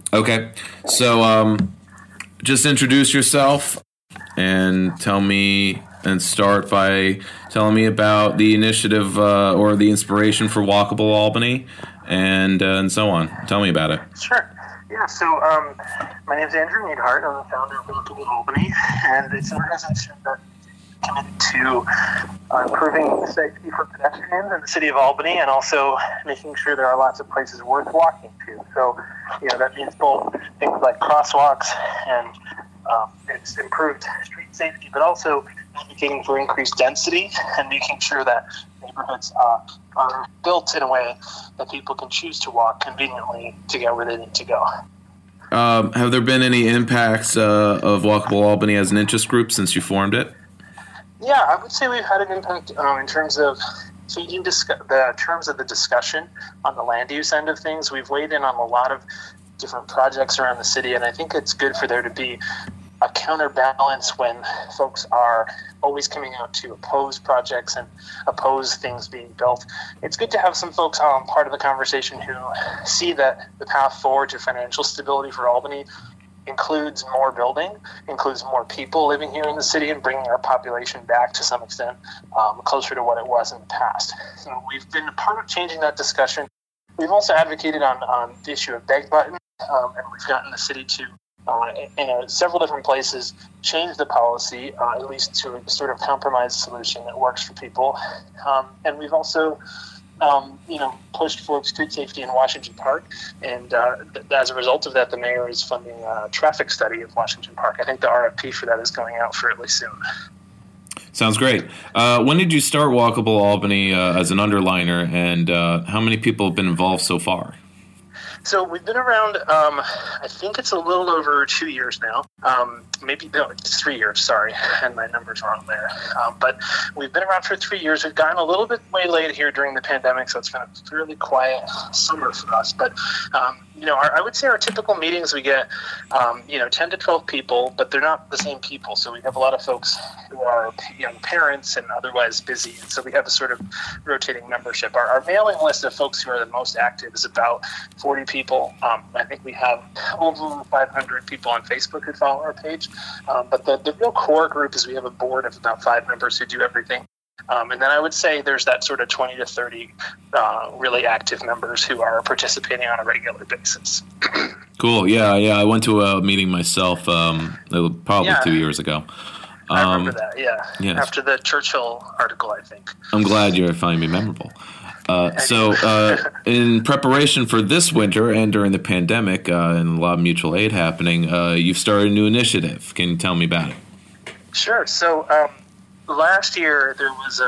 Okay. So just introduce yourself and tell me and start by telling me about the initiative or the inspiration for Walkable Albany and so on. Tell me about it. Sure. Yeah, so my name is Andrew Neidhart. I'm the founder of Walkable Albany, and it's an organization that committed to improving safety for pedestrians in the city of Albany and also making sure there are lots of places worth walking to. So, that means both things like crosswalks and it's improved street safety, but also advocating for increased density and making sure that neighborhoods are built in a way that people can choose to walk conveniently to get where they need to go. Have there been any impacts of Walkable Albany as an interest group since you formed it? Yeah, I would say we've had an impact in terms of changing the terms of the discussion on the land use end of things. We've weighed in on a lot of different projects around the city, and I think it's good for there to be a counterbalance when folks are always coming out to oppose projects and oppose things being built. It's good to have some folks part of the conversation who see that the path forward to financial stability for Albany includes more building, includes more people living here in the city and bringing our population back to some extent closer to what it was in the past. So we've been a part of changing that discussion. We've also advocated on the issue of beg button, and we've gotten the city to in several different places change the policy, at least to a sort of compromise solution that works for people. And we've also pushed for street safety in Washington Park, and as a result of that, the mayor is funding a traffic study of Washington Park. I think the RFP for that is going out fairly soon. Sounds great. When did you start Walkable Albany as an underliner, and how many people have been involved so far? So we've been around, I think it's a little over 2 years now. It's 3 years, sorry, and my number's wrong there. But we've been around for 3 years. We've gotten a little bit waylaid here during the pandemic, so it's been a fairly quiet summer for us. But, I would say our typical meetings, we get, 10 to 12 people, but they're not the same people. So we have a lot of folks who are young parents and otherwise busy. And so we have a sort of rotating membership. Our mailing list of folks who are the most active is about 40 people. I think we have over 500 people on Facebook who follow our page. But the real core group is we have a board of about 5 members who do everything. And then I would say there's that sort of 20 to 30 really active members who are participating on a regular basis. Cool. Yeah. I went to a meeting myself probably 2 years ago. I remember that, yeah. Yes. After the Churchill article, I think. I'm glad you're finding me memorable. So in preparation for this winter and during the pandemic and a lot of mutual aid happening, you've started a new initiative. Can you tell me about it? Sure. So last year there was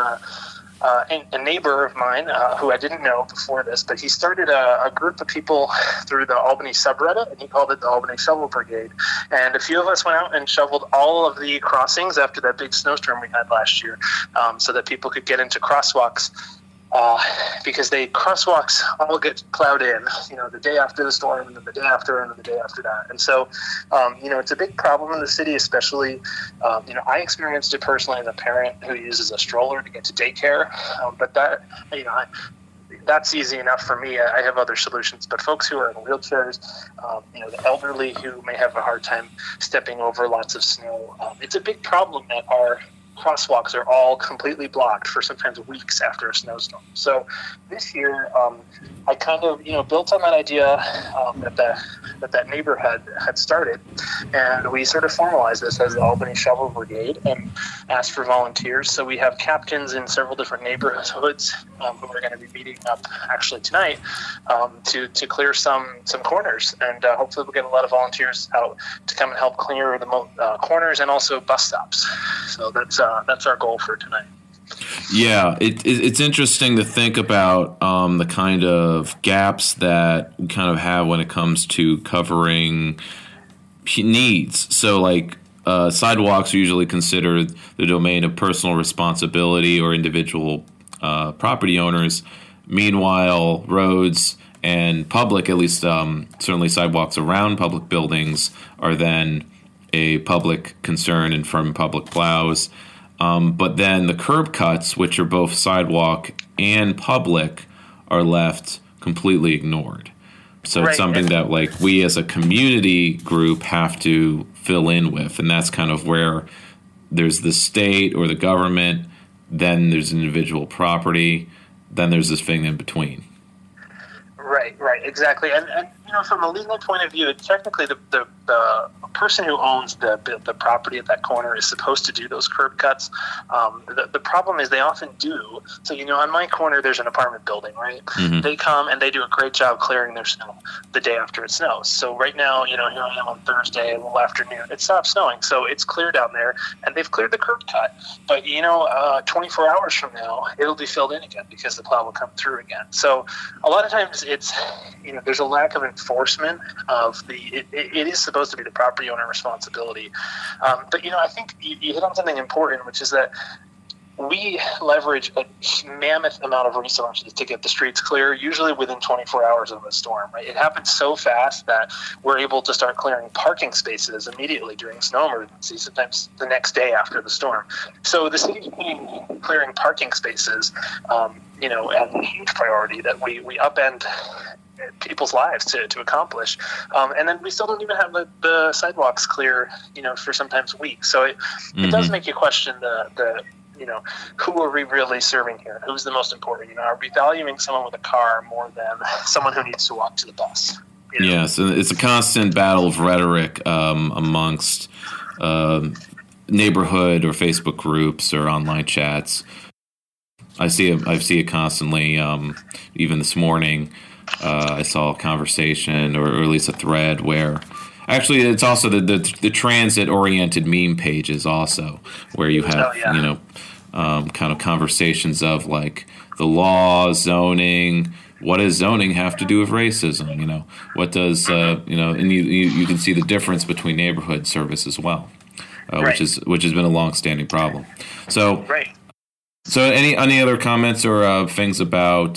a neighbor of mine who I didn't know before this, but he started a group of people through the Albany subreddit, and he called it the Albany Shovel Brigade. And a few of us went out and shoveled all of the crossings after that big snowstorm we had last year so that people could get into crosswalks. Because crosswalks all get plowed in, the day after the storm, and then the day after, and then the day after that. And so, it's a big problem in the city, especially, I experienced it personally as a parent who uses a stroller to get to daycare. But that, that's easy enough for me. I have other solutions. But folks who are in wheelchairs, the elderly who may have a hard time stepping over lots of snow, it's a big problem that our crosswalks are all completely blocked for sometimes weeks after a snowstorm. So this year, I kind of, built on that idea that neighbor had started, and we sort of formalized this as the Albany Shovel Brigade and asked for volunteers. So we have captains in several different neighborhoods who are going to be meeting up actually tonight to clear some corners, and hopefully we'll get a lot of volunteers out to come and help clear the corners and also bus stops. So that's our goal for tonight. Yeah, it's interesting to think about the kind of gaps that we kind of have when it comes to covering needs. So, like, sidewalks are usually considered the domain of personal responsibility or individual property owners. Meanwhile, roads and public, at least certainly sidewalks around public buildings, are then a public concern and from public plows. But then the curb cuts, which are both sidewalk and public, are left completely ignored. So it's something that like we as a community group have to fill in with, and that's kind of where there's the state or the government, then there's individual property, then there's this thing in between. Right, exactly. And from a legal point of view, technically the person who owns the property at that corner is supposed to do those curb cuts. The problem is they often do. So, on my corner, there's an apartment building, right? Mm-hmm. They come and they do a great job clearing their snow the day after it snows. So right now, here I am on Thursday, a little afternoon. It stopped snowing, so it's clear down there, and they've cleared the curb cut. But, 24 hours from now, it'll be filled in again because the plow will come through again. So a lot of times it's, there's a lack of enforcement of it is supposed to be the property owner responsibility. But, I think you hit on something important, which is that we leverage a mammoth amount of resources to get the streets clear, usually within 24 hours of a storm, right? It happens so fast that we're able to start clearing parking spaces immediately during snow emergencies, sometimes the next day after the storm. So the city's putting clearing parking spaces, as a huge priority that we upend people's lives to accomplish. And then we still don't even have the sidewalks clear, for sometimes weeks. So it does make you question the who are we really serving here? Who's the most important? Are we valuing someone with a car more than someone who needs to walk to the bus? Yes, it's a constant battle of rhetoric amongst neighborhood or Facebook groups or online chats. I see it constantly. Even this morning, I saw a conversation or at least a thread where. Actually, it's also the transit-oriented meme pages also, where you have, kind of conversations of, like, the law, zoning, what does zoning have to do with racism, what does, and you can see the difference between neighborhood service as well, which has been a long-standing problem. So, So any other comments or things about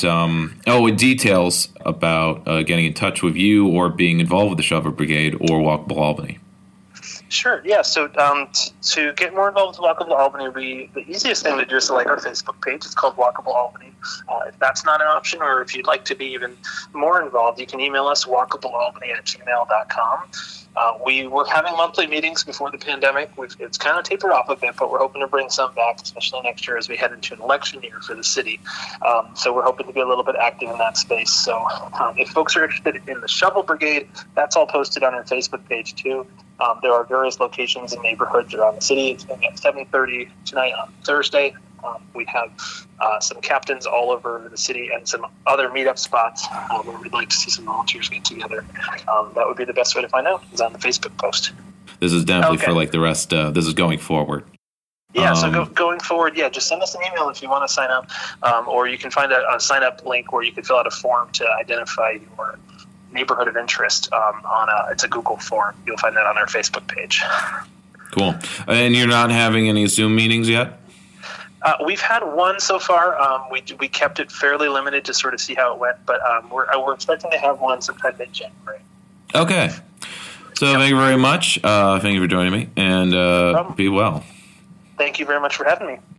details about getting in touch with you or being involved with the Shovel Brigade or Walkable Albany? Sure. Yeah. So to get more involved with Walkable Albany, the easiest thing to do is to like our Facebook page. It's called Walkable Albany. If that's not an option, or if you'd like to be even more involved, you can email us walkablealbany@gmail.com. We were having monthly meetings before the pandemic. It's kind of tapered off a bit, but we're hoping to bring some back, especially next year as we head into an election year for the city. So we're hoping to be a little bit active in that space. So if folks are interested in the Shovel Brigade, that's all posted on our Facebook page too. There are various locations and neighborhoods around the city. It's going to be at 7:30 tonight on Thursday. We have some captains all over the city and some other meetup spots where we'd like to see some volunteers get together. That would be the best way to find out is on the Facebook post. This is definitely for like the rest. This is going forward. Yeah, so going forward, just send us an email if you want to sign up, or you can find a sign-up link where you can fill out a form to identify your neighborhood of interest it's a Google form. You'll find that on our Facebook page. Cool. And you're not having any Zoom meetings yet? We've had one so far. We kept it fairly limited to sort of see how it went, but we're expecting to have one sometime in January. Okay. So thank you very much. Thank you for joining me, and be well. Thank you very much for having me.